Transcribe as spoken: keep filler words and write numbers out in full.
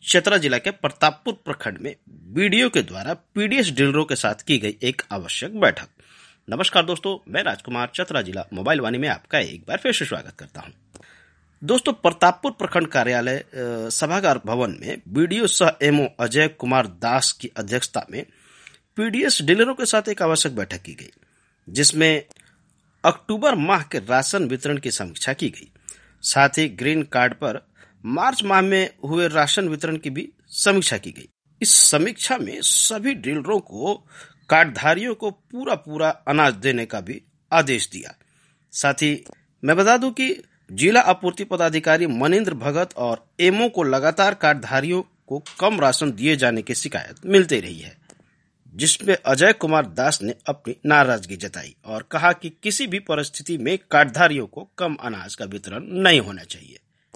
चतरा जिला के प्रतापपुर प्रखंड में बीडीओ के द्वारा पीडीएस डीलरों के साथ की गई एक आवश्यक बैठक। नमस्कार दोस्तों, मैं राजकुमार चतरा जिला मोबाइल वाणी में आपका एक बार फिर से स्वागत करता हूं। दोस्तों, प्रतापपुर प्रखंड कार्यालय सभागार भवन में बीडीओ सह एमओ अजय कुमार दास की अध्यक्षता में पीडीएस डीलरों के साथ एक आवश्यक बैठक की गई, जिसमें अक्टूबर माह के राशन वितरण की समीक्षा की गई। साथ ही ग्रीन कार्ड पर मार्च माह में हुए राशन वितरण की भी समीक्षा की गई। इस समीक्षा में सभी डीलरों को कार्डधारियों को पूरा पूरा अनाज देने का भी आदेश दिया। साथ ही मैं बता दूं कि जिला आपूर्ति पदाधिकारी मनिंद्र भगत और एमओ को लगातार कार्डधारियों को कम राशन दिए जाने की शिकायत मिलती रही है, जिसमें अजय कुमार दास ने अपनी नाराजगी जताई और कहा कि किसी भी परिस्थिति में कार्डधारियों को कम अनाज का वितरण नहीं होना चाहिए।